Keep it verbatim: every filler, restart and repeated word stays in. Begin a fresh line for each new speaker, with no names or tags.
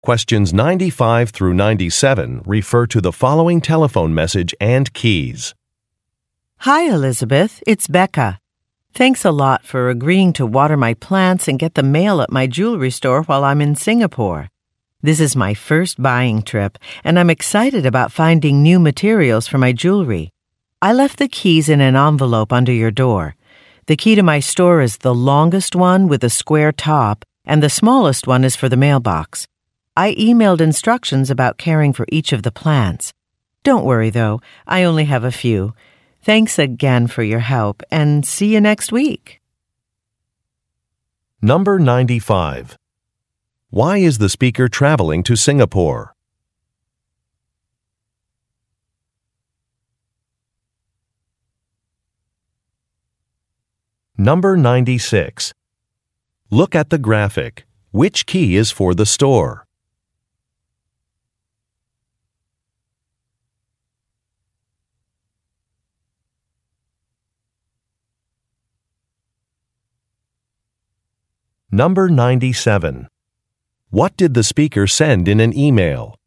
Questions ninety-five through ninety-seven refer to the following telephone message and keys.
Hi, Elizabeth. It's Becca. Thanks a lot for agreeing to water my plants and get the mail at my jewelry store while I'm in Singapore. This is my first buying trip, and I'm excited about finding new materials for my jewelry. I left the keys in an envelope under your door. The key to my store is the longest one with a square top, and the smallest one is for the mailbox. I emailed instructions about caring for each of the plants. Don't worry, though. I only have a few. Thanks again for your help, and see you next week.
Number ninety-five. Why is the speaker traveling to Singapore? Number ninety-six. Look at the graphic. Which key is for the store? Number ninety-seven. What did the speaker send in an email?